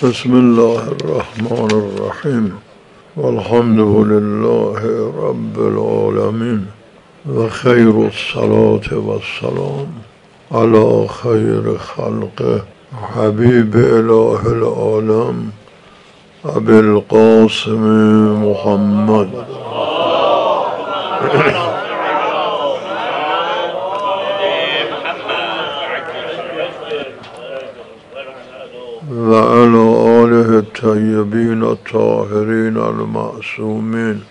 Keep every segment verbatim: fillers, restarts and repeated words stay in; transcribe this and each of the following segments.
بسم الله الرحمن الرحیم والحمد لله رب العالمین و خیر الصلاة و السلام علی خیر خلقه حبیب اله العالم ابی القاسم محمد و علی آله الطیبین الطاهرین المعصومین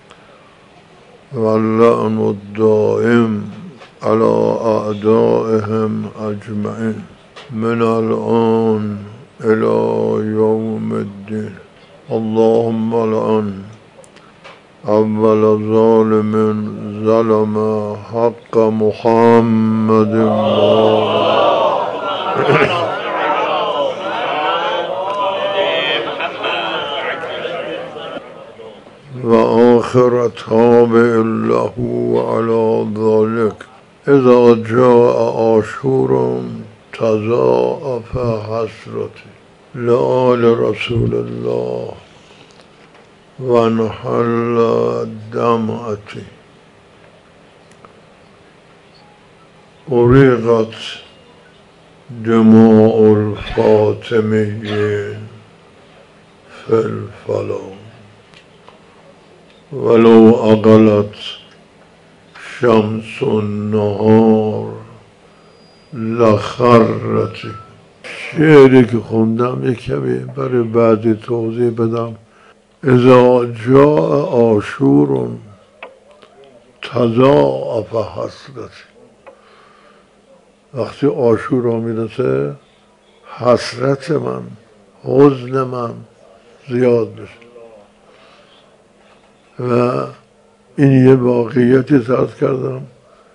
و اللعن الدائم علی اعدائهم اجمعین من الان الى یوم الدین. اللهم لعن اول ظالم ظلم حق محمد و آخر تابع له على ذلك اذا جاء عاشور تضاعف حسرتي لآل رسول الله وانحل دمعتي أريقت دماء الفاطميين في الفلا ولو اقلت شمس النهار لخرتی. شعری که خوندم یک کمی برای بعدی توضیح بدم. اذا جاء عاشور تضاعف حسرتی. وقتی عاشور میرسه حسرت من، حزن من زیاد میشه. و این یه واقعیتی عرض کردم،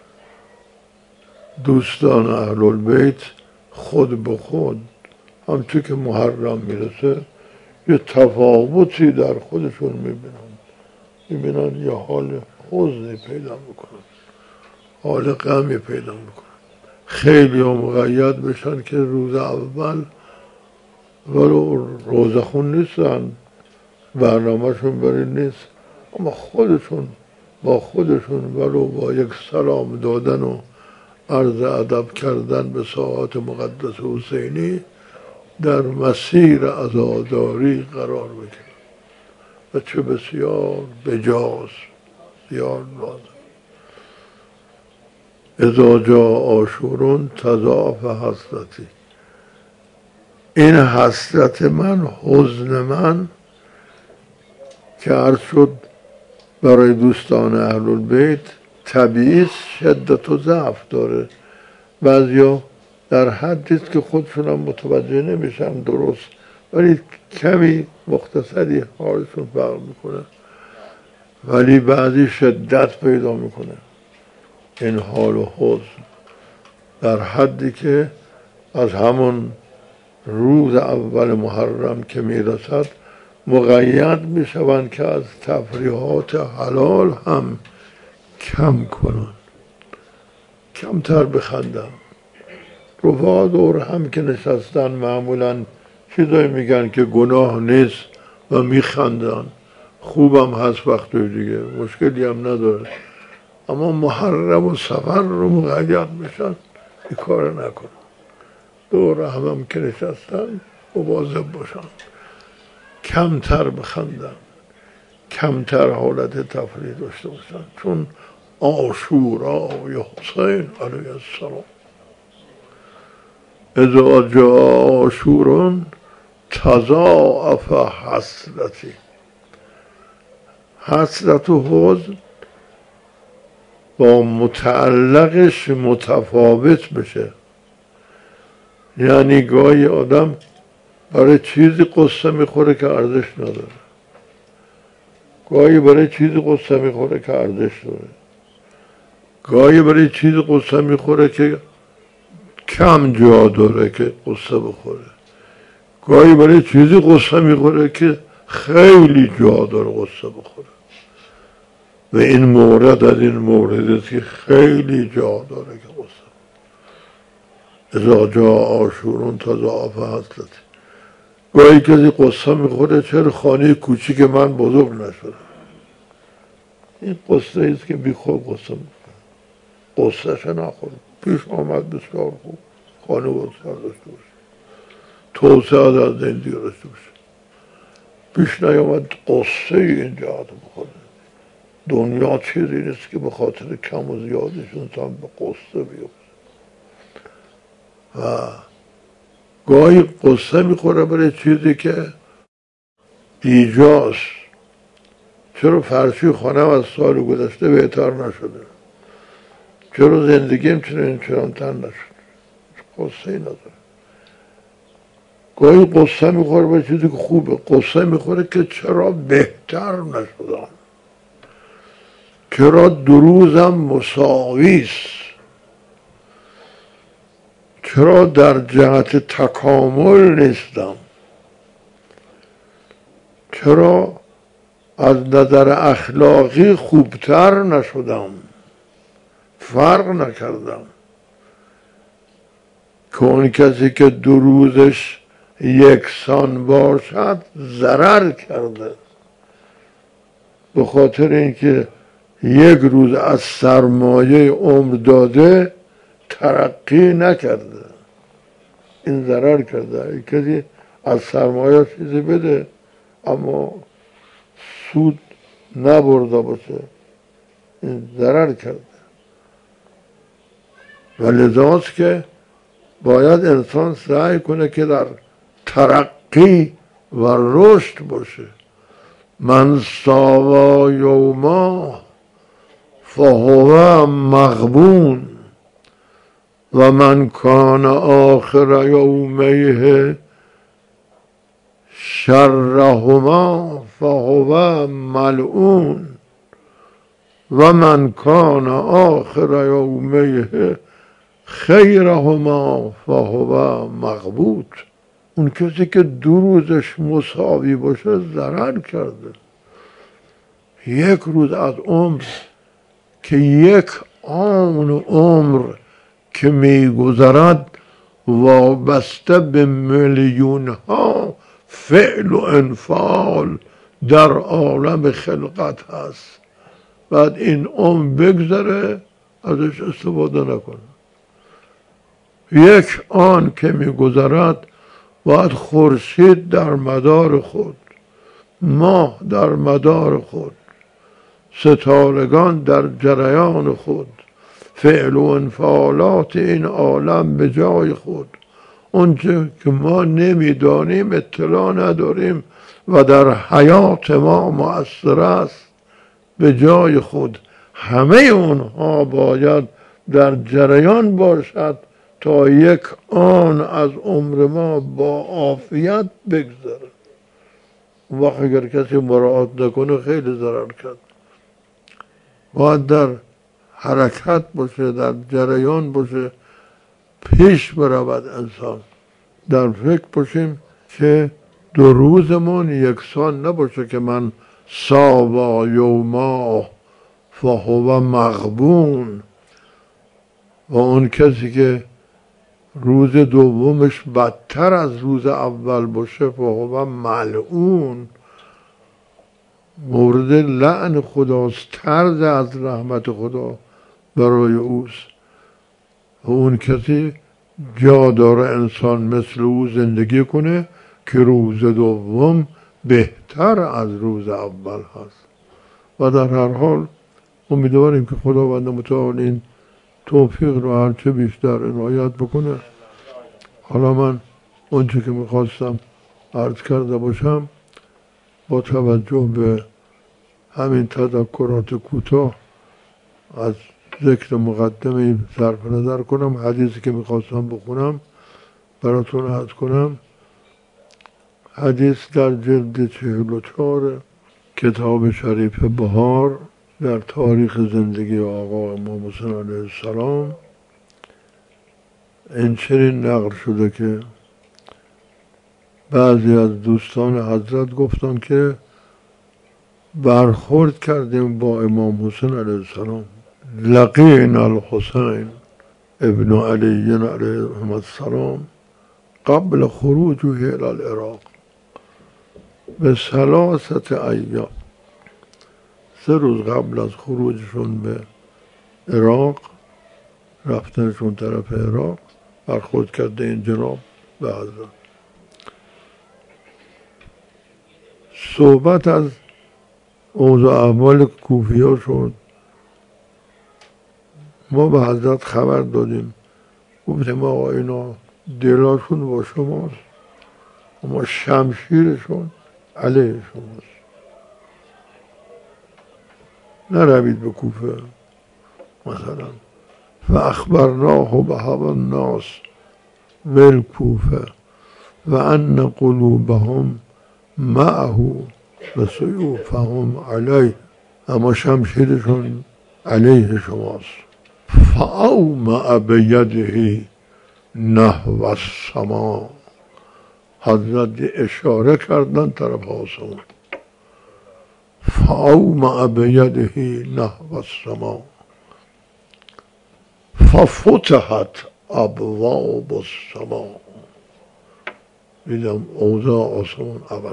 دوستان اهل البیت خود به خود همچون که محرم میرسه یه تفاوتی در خودشون میبینن میبینن یه حال حزنی پیدا میکنن، حال غمی پیدا میکنن. خیلی ها مقید بشن که روز اول ولو روزه خون نیستن، برنامهشون بری نیست، اما خودشون با خودشون ولو با یک سلام دادن و عرض ادب کردن به ساعات مقدس حسینی در مسیر عزاداری قرار بگیرن و چه بسیار بجاز، بسیار لازم. اذا جاء عاشور تضاعف حسرتی. این حسرت من، حزن من که عرض شد برای دوستان اهل البیت طبیعی شدت و ضعف داره. بعضیا در حدیست که خودشون هم متوجه نمیشن درست، ولی کمی مختصری حالشون فرق میکنه، ولی بعضی شدت پیدا میکنه این حال و حزن در حدی که از همون روز اول محرم که میرسد مقید میشوند که از تفریحات حلال هم کم کنن، کمتر بخندن. رفقا دور هم که نشستن معمولا چیزایی میگن که گناه نیست و میخندن، خوبم هست وقتی دیگه، مشکلی هم نداره. اما محرم و سفر رو مقید میشن این کار نکنن. دور هم هم که نشستن مواظب باشن، کمتر بخندن، کمتر حالت تفریح داشته باشن، چون عاشورای حسین علیه السلام. اذا جاء عاشور تضاعف حسرتی. حسرت و حزن با متعلقش متفاوت بشه. یعنی گاهی آدم برای چیزی قصه میخوره که ارزش نداره، گاهی برای چیزی قصه میخوره که ارزش داره، گاهی برای چیزی قصه میخوره که کم جا داره که قصه بخوره، گاهی برای چیزی قصه میخوره که خیلی جا داره قصه بخوره. و این مورد از این مورد است که خیلی جا داره که قصه. اذا جاء عاشور تضاعف حسرتی. گاهی کسی قصه میخوره چرا خانه کوچیک من بزرگ نشده. این قصه ایست که بی خود قصه میخوره، قصه شه نخوره. پیش آمد بسیار خوب، خانه بسیار داشته باشه، توسعه در زندگی داشته باشه. پیش نیامد قصه اینجا آدم بخوره. دنیا چیزی نیست که به خاطر کم و زیادش انسان به قصه بیفته. و گاهی قصه میخوره برای چیزی که ایجاست. چرا فرشی خانه از سال گذشته بهتر نشده؟ چرا زندگیم چنین چنانتر نشده؟ قصه ای نداره. گاهی قصه میخوره برای چیزی که خوبه. قصه میخوره که چرا بهتر نشدم، چرا دو روزم مساویست، چرا در جهت تکامل نیستم، چرا از نظر اخلاقی خوبتر نشدم، فرق نکردم. که اون کسی که دو روزش یکسان باشد ضرر کرده، به خاطر اینکه یک روز از سرمایه عمر داده ترقی نکرده، این ضرر کرده. کسی از سرمایه چیزی بده اما سود نبرده باشه، این ضرر کرده. و لذاست که باید انسان سعی کنه که در ترقی و رشد باشه. من ساوا یوما فهو مغبون و من کان آخر یومیه شرهما فهو ملعون و من کان آخر یومیه خیرهما فهو مغبوط. اون کسی که دو روزش مساوی باشه ضرر کرده. یک روز از عمر که یک آن عمر که میگذرد وابسته به میلیون ها فعل و انفعال در عالم خلقت هست. بعد این عمر بگذره ازش استفاده نکنه. یک آن که میگذرد باید خورشید در مدار خود، ماه در مدار خود، ستارگان در جریان خود، فعل و انفعالات این عالم به جای خود، اونچه که ما نمیدانیم اطلاع نداریم و در حیات ما مؤثر است به جای خود، همه اونها باید در جریان باشد تا یک آن از عمر ما با عافیت بگذره. وقت اگر کسی مراعات نکنه خیلی ضرر کرد. باید در حرکت باشه، در جریان باشه، پیش برود انسان. در فکر باشیم که دو روزمون یکسان نباشه که من ساوا یوما فهو مغبون و اون کسی که روز دومش بدتر از روز اول باشه فهو ملعون، مورد لعن خداست، طرد از رحمت خدا برای اوست. و اون کسی جا داره انسان مثل او زندگی کنه که روز دوم بهتر از روز اول هست. و در هر حال امیدواریم که خداوند متعال این توفیق رو هرچه بیشتر عنایت بکنه. حالا من اونچه که میخواستم عرض کرده باشم با توجه به همین تذکرات کوتاه از ذکر مقدمه صرف نظر کنم. حدیثی که میخواستم بخونم براتون عرض کنم. حدیث در جلد چهل و چهار کتاب شریف بهار در تاریخ زندگی آقا امام حسین علیه السلام این چنین نقل شده که بعضی از دوستان حضرت گفتن که برخورد کردیم با امام حسین علیه السلام، لقینا الحسین ابن علی علیه السلام قبل خروجه الى العراق. به ثلاثت ایام، سه روز قبل از خروجشون به عراق، رفتنشون طرف عراق، برخورد کرده این جناب به حضرت. صحبت از اوضاع احوال کوفی‌ها شد. ما به حضرت خبر دادیم، گفتیم آقا اینا دلاشون با شماست، اما شمشیرشون علیه شماست، نروید به کوفه مثلا. و اخبرناه به هوی الناس بالکوفه و ان قلوبهم معه و سیوفهم علیه، اما شمشیرشون علیه شماست. فاومع بیده نحو السما، حضرت اشاره کردن طرف آسمان. فاومع بیده نحو السما ففتحت ابواب السما. دیدم اوضاع آسمان عوض،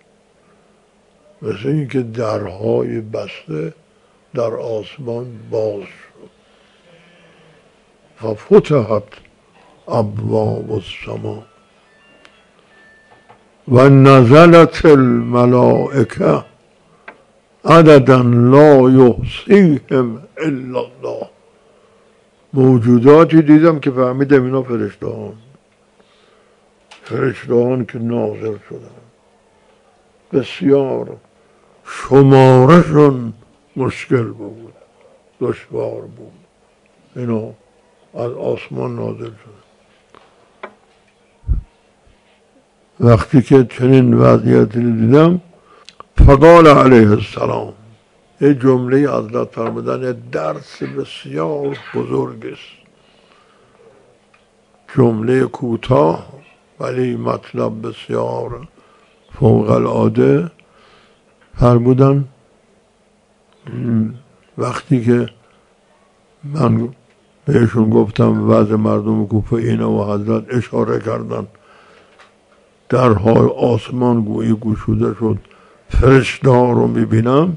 مثل اینکه درهای بسته در آسمان باز شد. ففتحت ابواب السما و نزلت الملائکه عددا لا یحصیهم الا الله. موجوداتی دیدم که فهمیدم اینا فرشتهان، فرشتهان که نازل شدن، بسیار شمارشون مشکل بود، دشوار بود. اینا از آسمان نازل شدن. وقتی که چنین وضعیتی دیدم، فقال علیه السلام، یه جمله حضرت فرمودن درس بسیار بزرگ است، جمله کوتاه ولی مطلب بسیار فوق العاده. فرمودن وقتی که من بهشون گفتم وضع مردم کوفه اینه و حضرت اشاره کردن درهای آسمان گویی گشوده شد، فرشته ها رو میبینم.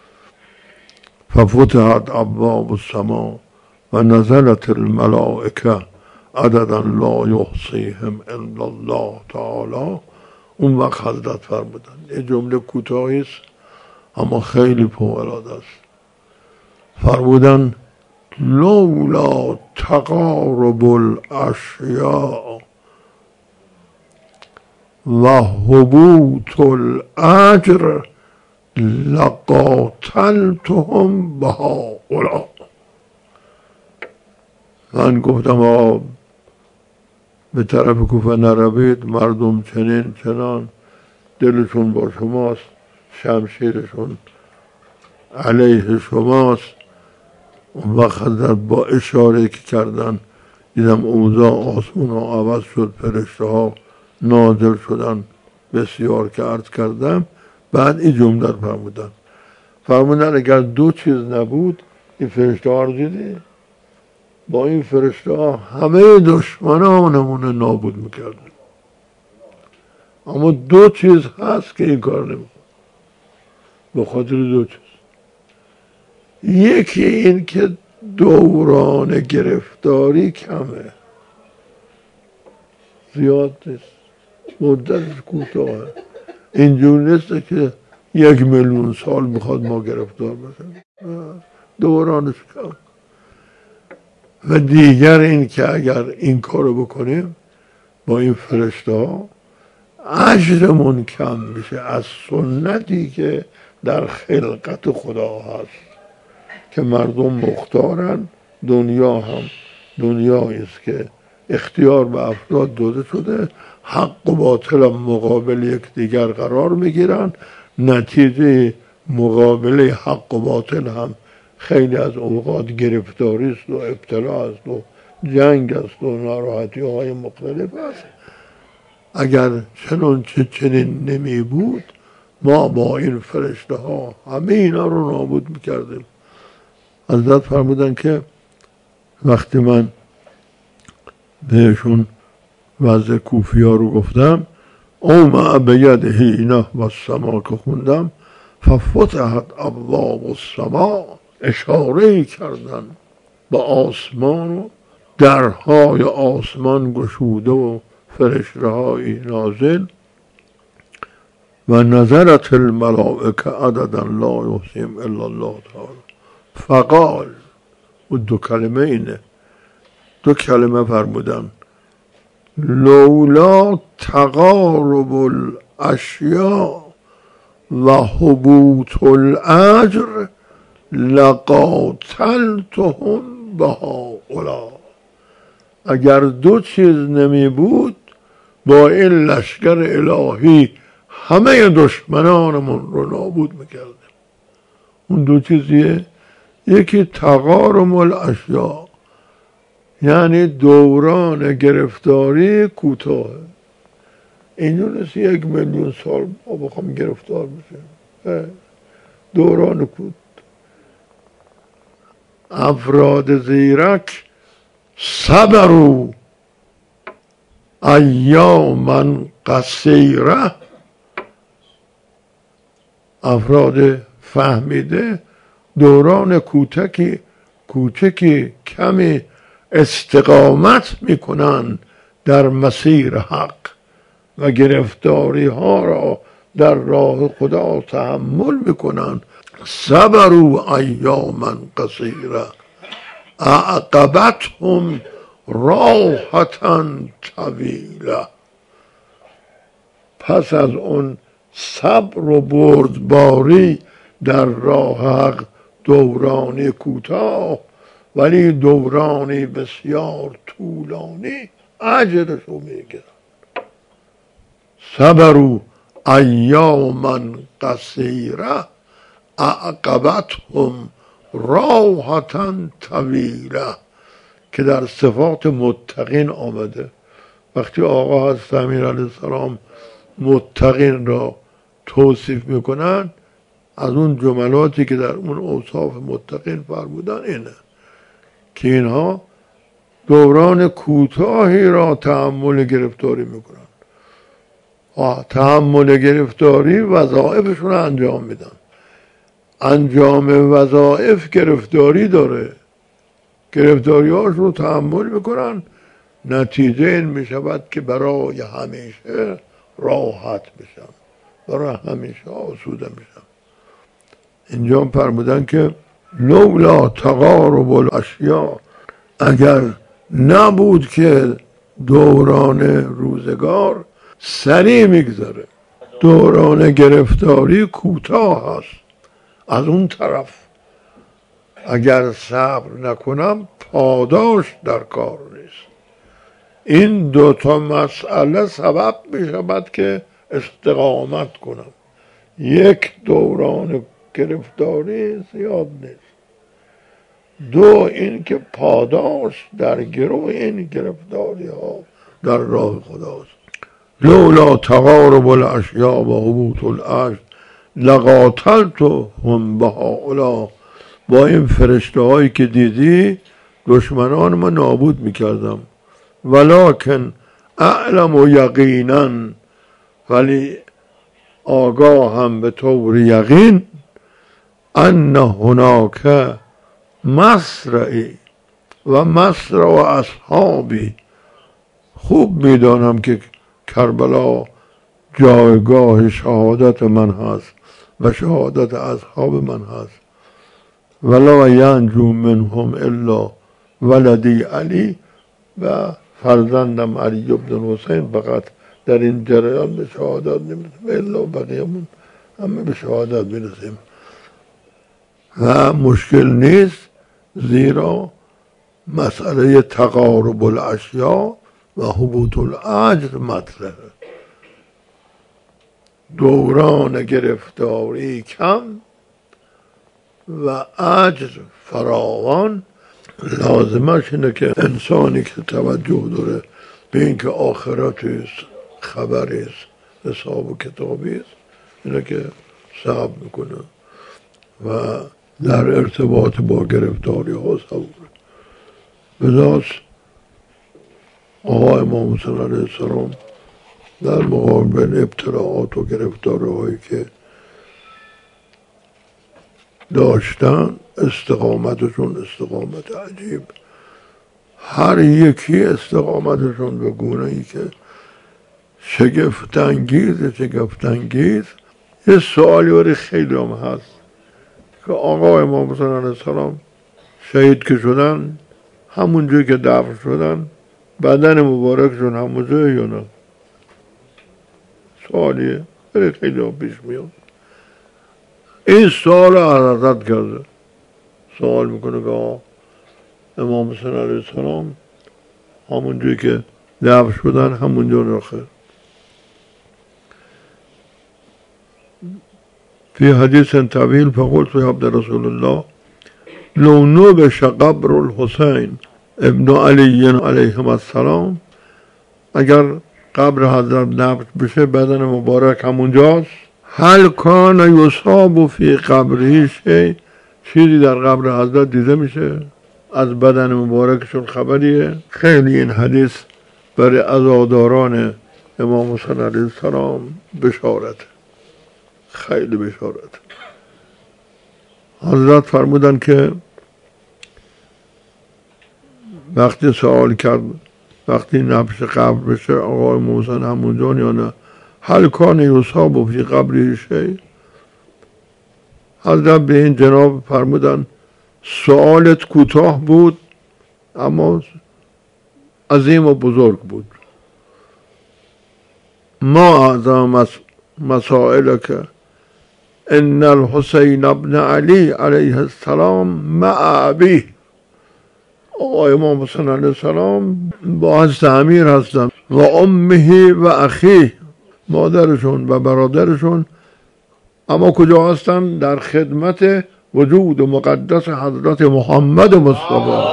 ففتحت ابواب السما و نزلت الملائکه عددا لا یحصیهم الا الله تعالی. اون وقت حضرت فرمودن، یه جمله کوتاهی است اما خیلی فوق العاده است. فرمودن لولا تقارب الاشیاء و حبوط الاجر لقاتلتهم بهؤلاء. من گفتم آقا به طرف کوفه نروید، مردم چنین چنان دلشون با شماست، شمشیرشون علیه شماست. اون وقت حضرت با اشاره که کردن دیدم اوضاع آسمان ها عوض شد، فرشته ها نازل شدن بسیار که عرض کردم. بعد این جمله رو فرمودن، فرمودن اگر دو چیز نبود این فرشته ها رو دیدی؟ با این فرشته ها همه دشمنانمون نابود میکردن، اما دو چیز هست که این کار نمیکنه. به خاطر دو چیز، یکی این که دوران گرفتاری کمه، زیاد نیست، مدتش کوتاهه، اینجور نیست که یک میلیون سال میخواد ما گرفتار بشیم، دورانش کم. و دیگر این که اگر این کارو بکنیم با این فرشته ها اجرمون کم میشه از سنتی که در خلقت خدا هست که مردم مختارن. دنیا هم دنیایی است که اختیار به افراد داده شده، حق و باطل هم مقابل یکدیگر قرار میگیرن. نتیجه مقابله حق و باطل هم خیلی از اوقات گرفتاری است و ابتلا است و جنگ است و ناراحتی های مختلف است. اگر چنانچه چنین نمی بود ما با این فرشته ها همه اینا رو نابود میکردیم. حضرت فرمودن که وقتی من بهشون وضع کوفی ها رو گفتم، اومع بیده نحو السما که خوندم ففتحت ابواب السما، اشاره کردن به آسمان و درهای آسمان گشوده و فرشته های نازل و نظرت الملائکه عددا لا یحصیهم الا الله تعالی. فقال، و دو کلمه اینه، دو کلمه فرمودن لولا تقارب الاشیاء و حبوط الاجر لقاتلتهم بهؤلاء. اگر دو چیز نمی بود با این لشکر الهی همه دشمنانمون رو نابود میکردیم. اون دو چیزیه، یکی تقارب الاشیاء یعنی دوران گرفتاری کوتاه. اینجور نیست یک میلیون سال ما بخوام گرفتار بشیم، دوران کوتاه. افراد زیرک صبروا ایاما قصیره، افراد فهمیده دوران کوچکی کوچکی کمی استقامت میکنن در مسیر حق و گرفتاری ها را در راه خدا تحمل میکنن. صبروا ایاما قصیره اعقبتهم راحة طویله. پس از اون صبر و بردباری در راه حق دورانی کوتاه ولی دورانی بسیار طولانی اجرشو میگیرن. صبروا ایاما قصیره اعقبتهم راحة طویله که در صفات متقین آمده. وقتی آقا حضرت امیر علیه السلام متقین را توصیف میکنن، از اون جملاتی که در اون اوصاف متقین فرمودن اینه که اینها دوران کوتاهی را تحمل گرفتاری میکنن. تحمل گرفتاری وظایفشون انجام میدن. انجام وظایف گرفتاری داره، گرفتاری هاش رو تحمل میکنن، نتیجه این میشود که برای همیشه راحت بشن، برای همیشه آسوده میشن. اینجا فرمودن که لولا تقارب الاشیاء، اگر نبود که دوران روزگار سریع میگذره، دوران گرفتاری کوتاه هست. از اون طرف اگر صبر نکنم پاداش در کار نیست. این دوتا مسئله سبب می شود که استقامت کنم. یک دوران گرفتاری زیاد نیست، دو این که پاداش در گروه این گرفتاری ها در راه خداست. لولا تقارب الاشیاء و حبوط الاجر لقاتلتهم بهؤلاء. با این فرشته هایی که دیدی دشمنان ما نابود میکردم. ولکن اعلم و یقینا، ولی آگاه هم به طور یقین، ان هناک مصرعی و مصرع و اصحابی. خوب میدانم که کربلا جایگاه شهادت من هست و شهادت اصحاب من هست. ولا ینجو منهم الا ولدی علی، و فرزندم علی بن حسین فقط در این جریان به شهادت نمیرسیم، الا بقیه‌مون همه به شهادت میرسیم. و مشکل نیست، زیرا مسئله تقارب الاشیاء و حبوط الاجر مطرحه. دوران گرفتاری کم و اجر فراوان. لازمش اینه که انسانی که توجه داره به اینکه آخرتیست، خبریست، حساب و کتابیست، اینه که صبر میکنه و در ارتباط با گرفتاری ها صبر. بذات آقا امام حسین علیه السلام در مقابل ابتلاعات و گرفتاری‌هایی که داشتن استقامتشون استقامت عجیب، هر یکی استقامتشون به گونه‌ای که شگفت‌انگیز شگفت‌انگیز. یه سوالی برای خیلی هم هست که آقا امام حسین علیه السلام شهید که شدن همونجوری که دفن شدن بدن مبارکشون همونجوری یا نه؟ سوالیه برای خیلی هم پیش میاد. این سوال حضرت کرده، سوال میکنه که آقا امام حسین علیه السلام همونجوری که دفن شدن همونجا رخه. في حديث طويل فقلت يا عبد رسول الله لو نوبش قبر الحسین ابن علی علیهم السلام، اگر قبر حضرت نبش بشه بدن مبارک همونجاست، هل کان یصاب فی قبره شیء، چیزی در قبر حضرت دیده میشه از بدن مبارکشون خبریه؟ خیلی این حدیث برای عزاداران امام حسین علیه السلام بشارت، خیلی بشارت. حضرت فرمودن که وقتی سوال کرد وقتی نبش قبر بشه آقای موسن همونجا یا نه، هل کان یصاب فی قبره شیء، حضرت به این جناب فرمودن سوالت کوتاه بود اما عظیم و بزرگ بود. ما اعظم مسائل که ان الحسین ابن علی علیه السلام مع ابیه، آقای امام حسین علیه السلام با حضرت امیر هستن و امه و اخیه، مادرشون و برادرشون، اما کجا هستن؟ در خدمت وجود و مقدس حضرت محمد مصطفی.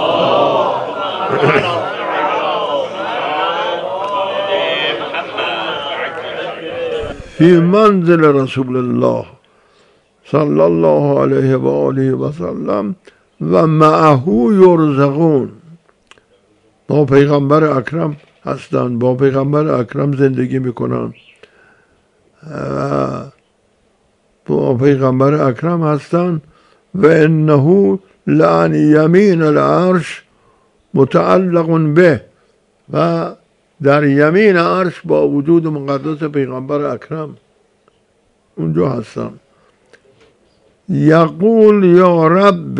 فی منزل رسول الله صلی الله علیه و آله و سلم و معه یرزقون، با پیغمبر اکرم هستند، با پیغمبر اکرم زندگی میکنن و با پیغمبر اکرم هستند و انه لعن یمین العرش متعلق به، و در یمین عرش با وجود مقدس پیغمبر اکرم اونجا هستن. یقول یا رب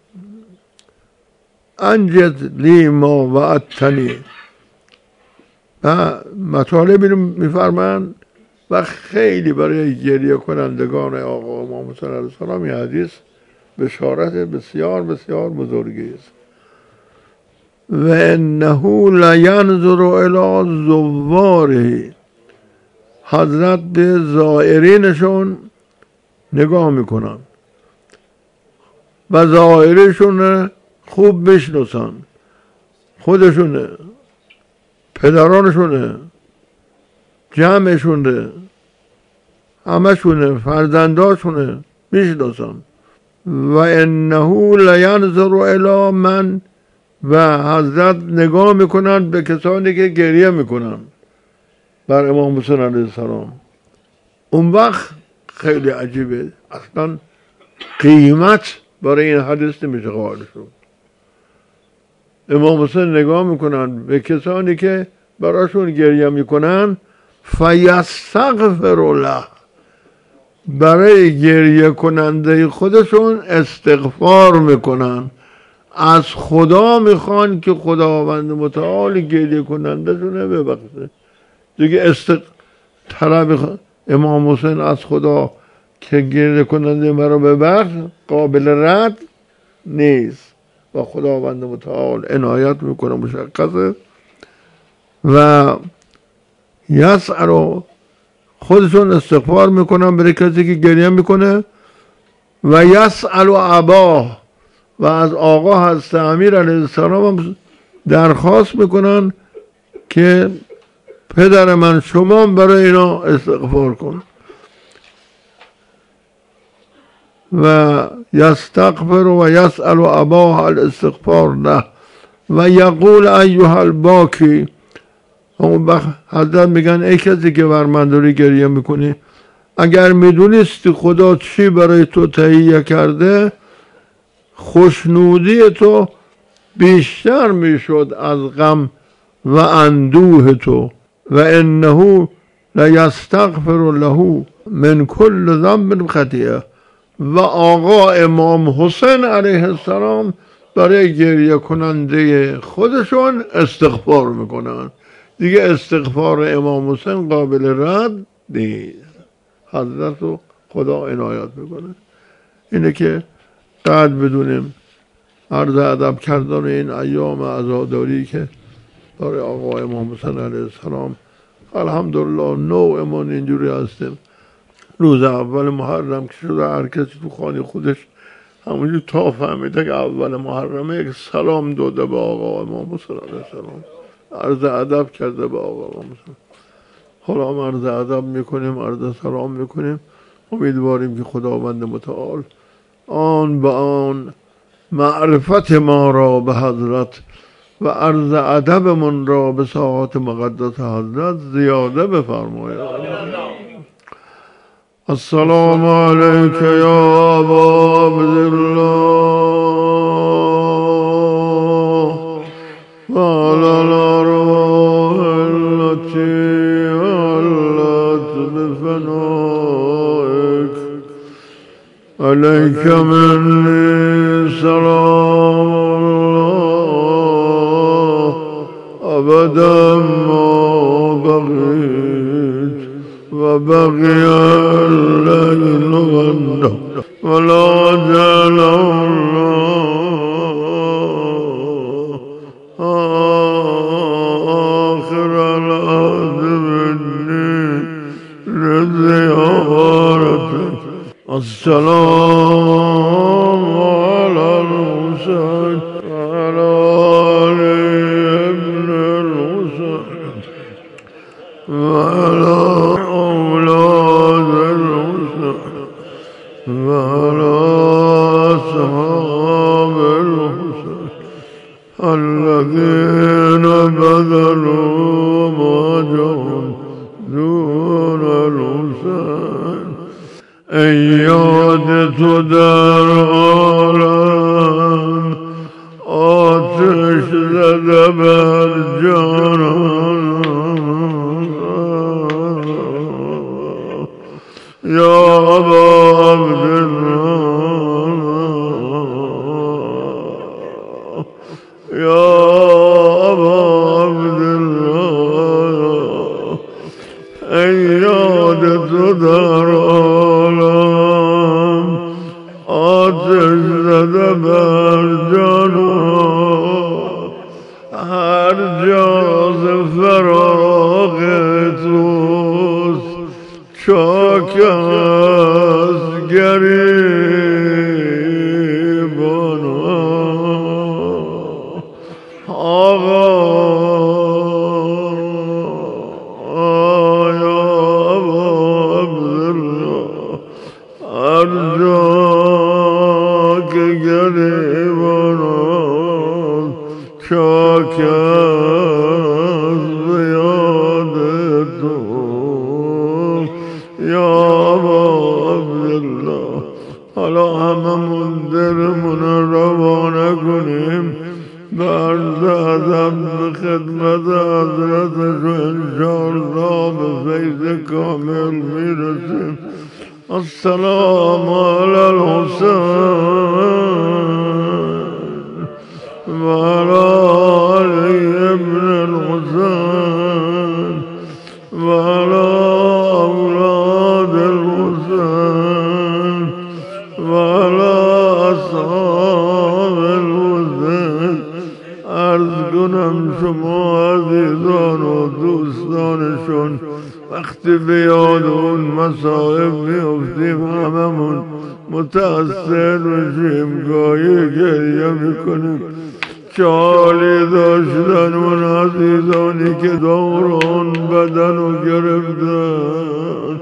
انجز لی ما وعدتنی، و مطالبی رو میفرمایند و خیلی برای گریه کنندگان آقا امام حسین علیه السلام این حدیث بشارت بسیار بسیار بزرگی است. و انه لینظر الی زواره، حضرت به زائرینشون نگاه میکنن و زائرشون خوب بشناسن، خودشونه، پدرانشونه، جمعشونه، همشونه، فرزنداشونه میشناسن. و انه لینظر الی من، و حضرت نگاه میکنن به کسانی که گریه میکنن بر امام حسین علیه السلام. اون وقت خیلی عجیبه، اصلا قیمت برای این حدیث نمیشه قائل شد. امام حسین نگاه میکنن به کسانی که براشون گریه میکنن، فیستغفر له، برای گریه کننده خودشون استغفار میکنن، از خدا میخوان که خداوند متعال گریه کننده شونه ببخشه. دیگه است طلب امام حسین از خدا که گریه کننده مرا ببخش قابل رد نیست و خداوند متعال عنایت میکنه، مشخصه. و یسأل، خودشون استغفار میکنن برای کسی که گریه میکنه، و یسأل اباه، و از آقا حضرت امیر علیه السلام هم درخواست میکنن که پدر من شما برای اینا استغفار کن. و یستغفر و یسأل اباه الاستغفار له و یقول ایها الباکی، اون وقت حضرت میگن ای کسی که بر من داری گریه میکنی، اگر میدونستی خدا چی برای تو تهیه کرده، خوشنودی تو بیشتر میشد از غم و اندوه تو. و انه لیستغفر له من کل ذنب خطیئه. و آقا امام حسین علیه السلام برای گریه کننده خودشون استغفار میکنن. دیگه استغفار امام حسین قابل رد نیست. حضرت رو خدا عنایت میکنه. اینه که قدر بدونیم عرض ادب کردن این ایام عزاداری که برای آقا امام حسین علیه السلام الحمدلله نوعمون اینجوری هستیم. روز اول محرم که شده هر کسی تو خانه خودش همونجور تا فهمیده که اول محرمه یک سلام داده به آقا امام حسین علیه السلام، عرض ادب کرده به آقا امام حسین. حالا هم عرض ادب میکنیم، عرض سلام میکنیم. امیدواریم که خداوند متعال آن به آن معرفت ما را به حضرت و عرض ادبمون را به ساعات مقدس حضرت زیاده بفرماید. السلام علیک یا ابا عبدالله و علی الارواح التي علت بفنائک، علیک منی سلام الله ابدا ما بقیت و بقی الليل والنهار ولا جل الله آخر العهد مني لزيارتك. السلام على الحسين وعلى علي ابن الحسين وعلى أولاد الحسين وعلى أصحاب الحسين الذين بذلوا مهجهم دون الحسين. ایاد تو در عالم آتش زده بر جانم، یا ابا عبدالله یا ابا عبدالله. ایاد تو در عالم آتش زده بر جانم، هر جاز فراغ توست چاک از گریبان آقا یا ابا عبدالله. هر جا که گریبان چاک از بیاد تو یا ابا عبدالله. حالا هممون دلمون روانه کنیم به عرض ادب به خدمت حضرتش و انشاءالله به فیض کامل میرسیم. السلام علی الحسین و علی علی ابن الحسین و علی أولاد الحسين وعلى أصحاب الحسين. عرض کنم شما عزیزان و دوستانشون وقتی به یاد اون مصائب میافتیم هممون متأثر بشیم، گاهی گریه میکنیم. چالی داشتن اون عزیزانی که دوران بدن رو گرفتن،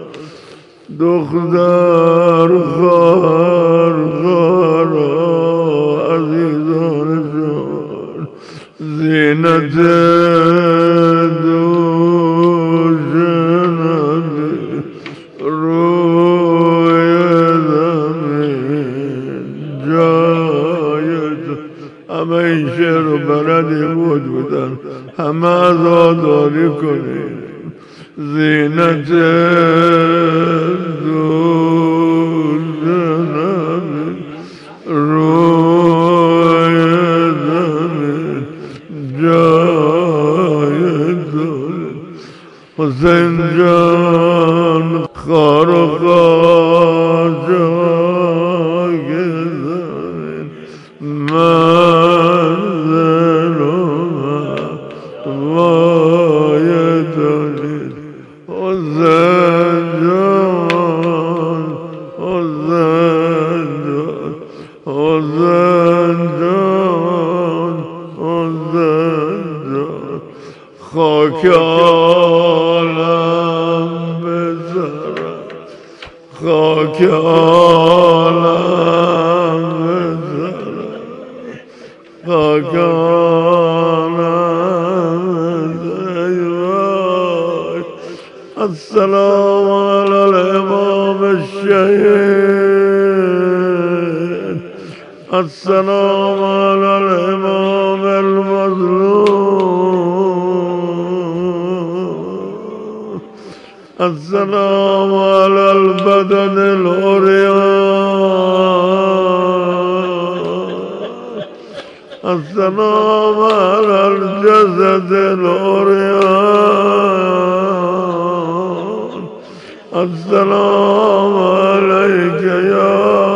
دختر خواهر خواهر عزیزانشون زینت دو این شعر و بلدی بود بودن همه عزاداری کنید زینت دوستان روی زمین جای دارد حسین جان خار و خاجای زمین منزل و وای دارد حسین جان حسین جان حسین جان حسین جان خاک عالم بزرم خاک عالم بزرم خاک عالم بزرم السلام علی الامام الشهید السلام علی الامام المظلوم السلام علی البدن العریان السلام علی الجسد العریان السلام علیک یا